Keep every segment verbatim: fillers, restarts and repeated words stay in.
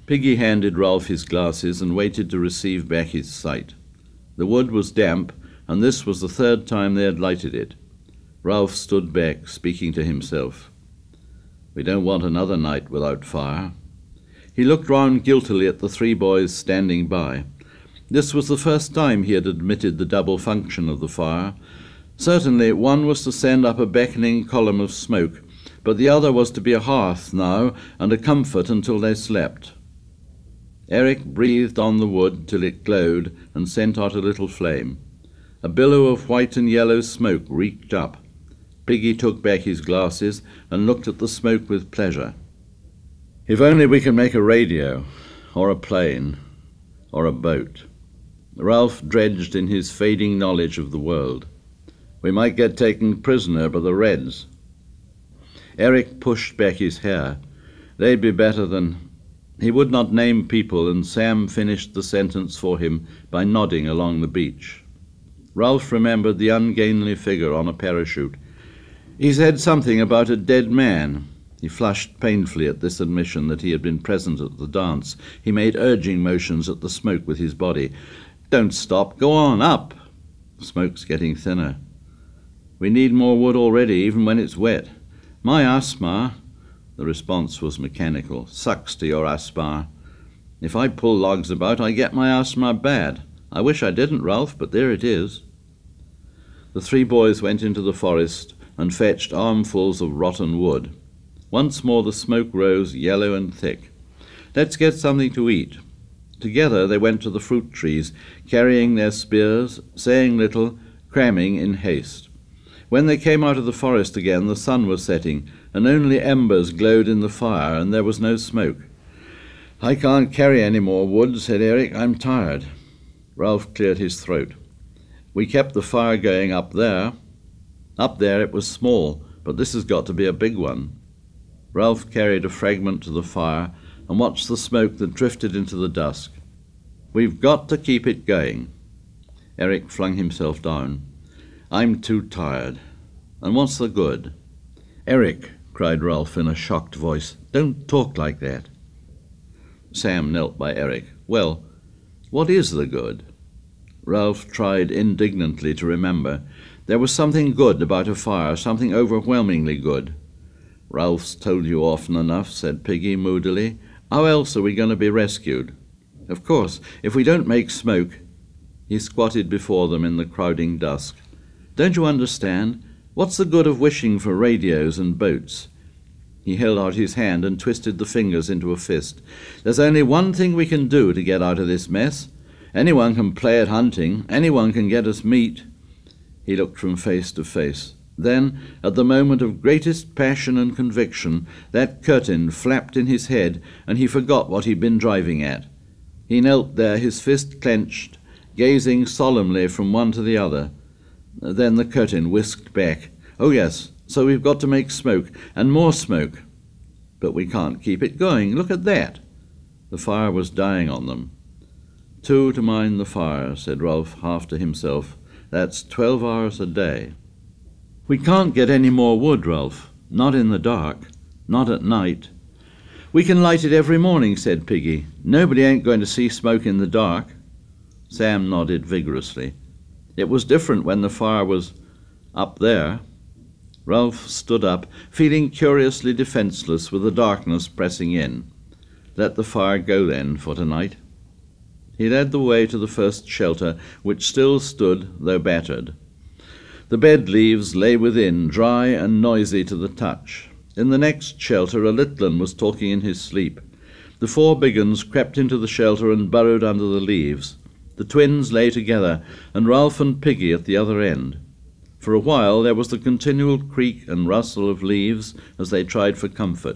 Piggy handed Ralph his glasses and waited to receive back his sight. The wood was damp, and this was the third time they had lighted it. Ralph stood back, speaking to himself. We don't want another night without fire. He looked round guiltily at the three boys standing by. This was the first time he had admitted the double function of the fire. Certainly one was to send up a beckoning column of smoke, but the other was to be a hearth now and a comfort until they slept. Eric breathed on the wood till it glowed and sent out a little flame. A billow of white and yellow smoke reeked up. Piggy took back his glasses and looked at the smoke with pleasure. If only we could make a radio, or a plane, or a boat. Ralph dredged in his fading knowledge of the world. We might get taken prisoner by the Reds. Eric pushed back his hair. They'd be better than... He would not name people, and Sam finished the sentence for him by nodding along the beach. Ralph remembered the ungainly figure on a parachute. He said something about a dead man. He flushed painfully at this admission that he had been present at the dance. He made urging motions at the smoke with his body. Don't stop. Go on, up. The smoke's getting thinner. We need more wood already, even when it's wet. My asthma... The response was mechanical. Sucks to your asthma. If I pull logs about, I get my asthma bad. I wish I didn't, Ralph, but there it is. The three boys went into the forest and fetched armfuls of rotten wood. Once more the smoke rose, yellow and thick. Let's get something to eat. Together they went to the fruit trees, carrying their spears, saying little, cramming in haste. When they came out of the forest again, the sun was setting, and only embers glowed in the fire, and there was no smoke. I can't carry any more wood, said Eric. I'm tired. Ralph cleared his throat. We kept the fire going up there. Up there it was small, but this has got to be a big one. Ralph carried a fragment to the fire and watched the smoke that drifted into the dusk. We've got to keep it going. Eric flung himself down. I'm too tired. And what's the good? Eric, cried Ralph in a shocked voice, don't talk like that. Sam knelt by Eric. Well, what is the good? Ralph tried indignantly to remember. There was something good about a fire, something overwhelmingly good. Ralph's told you often enough, said Piggy moodily. How else are we going to be rescued? Of course, if we don't make smoke... He squatted before them in the crowding dusk. Don't you understand? What's the good of wishing for radios and boats? He held out his hand and twisted the fingers into a fist. There's only one thing we can do to get out of this mess. Anyone can play at hunting. Anyone can get us meat. He looked from face to face. Then, at the moment of greatest passion and conviction, that curtain flapped in his head, and he forgot what he'd been driving at. He knelt there, his fist clenched, gazing solemnly from one to the other. Then the curtain whisked back. Oh, yes, so we've got to make smoke, and more smoke. But we can't keep it going. Look at that. The fire was dying on them. Two to mind the fire, said Ralph, half to himself. That's twelve hours a day. We can't get any more wood, Ralph. Not in the dark. Not at night. We can light it every morning, said Piggy. Nobody ain't going to see smoke in the dark. Sam nodded vigorously. It was different when the fire was up there. Ralph stood up, feeling curiously defenceless with the darkness pressing in. Let the fire go then for tonight. He led the way to the first shelter, which still stood, though battered. The bed leaves lay within, dry and noisy to the touch. In the next shelter a litlin was talking in his sleep. The four big uns crept into the shelter and burrowed under the leaves. The twins lay together, and Ralph and Piggy at the other end. For a while there was the continual creak and rustle of leaves as they tried for comfort.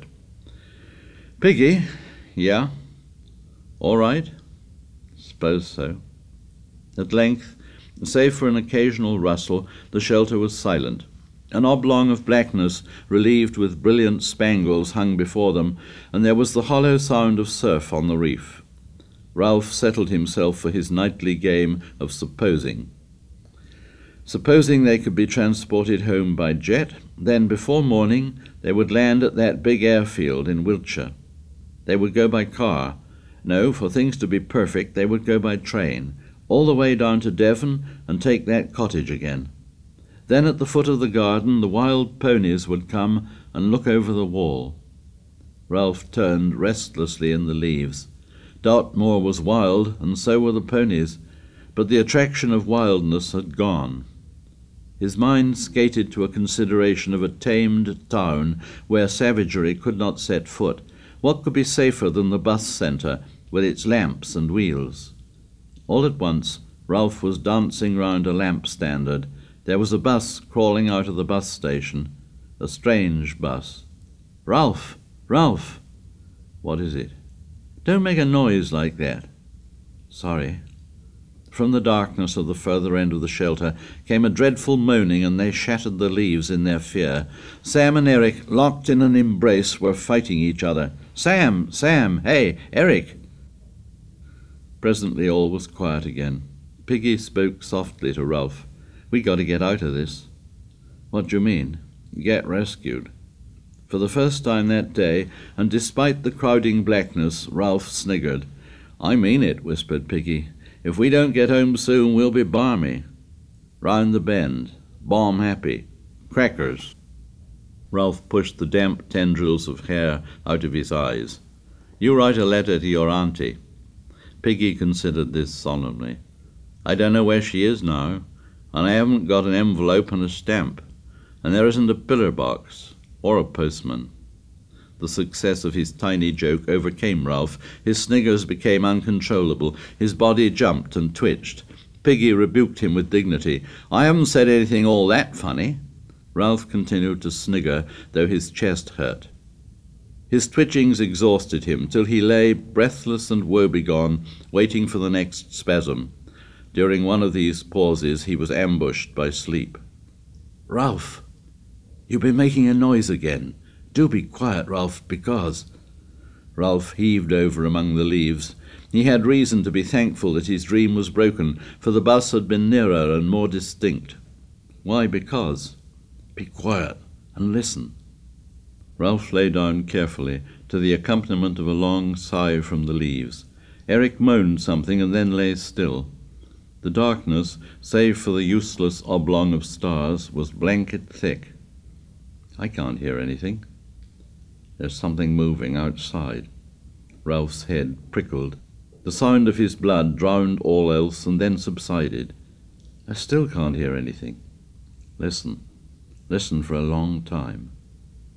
Piggy? Yeah? All right? Suppose so. At length, save for an occasional rustle, the shelter was silent. An oblong of blackness, relieved with brilliant spangles, hung before them, and there was the hollow sound of surf on the reef. Ralph settled himself for his nightly game of supposing. Supposing they could be transported home by jet, then before morning they would land at that big airfield in Wiltshire. They would go by car, No, for things to be perfect, they would go by train, all the way down to Devon and take that cottage again. Then at the foot of the garden the wild ponies would come and look over the wall. Ralph turned restlessly in the leaves. Dartmoor was wild, and so were the ponies, but the attraction of wildness had gone. His mind skated to a consideration of a tamed town where savagery could not set foot. What could be safer than the bus centre, with its lamps and wheels? All at once, Ralph was dancing round a lamp standard. There was a bus crawling out of the bus station. A strange bus. "Ralph! Ralph!" "What is it?" "Don't make a noise like that." "Sorry." From the darkness of the further end of the shelter came a dreadful moaning, and they shattered the leaves in their fear. Sam and Eric, locked in an embrace, were fighting each other. "Sam! Sam! Hey, Eric!" Presently all was quiet again. Piggy spoke softly to Ralph. "We got to get out of this." "What do you mean?" "Get rescued." For the first time that day, and despite the crowding blackness, Ralph sniggered. "I mean it," whispered Piggy. "If we don't get home soon, we'll be balmy. Round the bend. Bomb happy. Crackers." Ralph pushed the damp tendrils of hair out of his eyes. "You write a letter to your auntie." Piggy considered this solemnly. "I don't know where she is now, and I haven't got an envelope and a stamp, and there isn't a pillar box or a postman." The success of his tiny joke overcame Ralph. His sniggers became uncontrollable. His body jumped and twitched. Piggy rebuked him with dignity. "I haven't said anything all that funny." Ralph continued to snigger, though his chest hurt. His twitchings exhausted him, till he lay breathless and woebegone, waiting for the next spasm. During one of these pauses he was ambushed by sleep. "Ralph, you've been making a noise again. Do be quiet, Ralph, because—" Ralph heaved over among the leaves. He had reason to be thankful that his dream was broken, for the bus had been nearer and more distinct. Why because? "Be quiet and listen." Ralph lay down carefully, to the accompaniment of a long sigh from the leaves. Eric moaned something and then lay still. The darkness, save for the useless oblong of stars, was blanket thick. "I can't hear anything." "There's something moving outside." Ralph's head prickled. The sound of his blood drowned all else and then subsided. "I still can't hear anything." "Listen. Listen for a long time."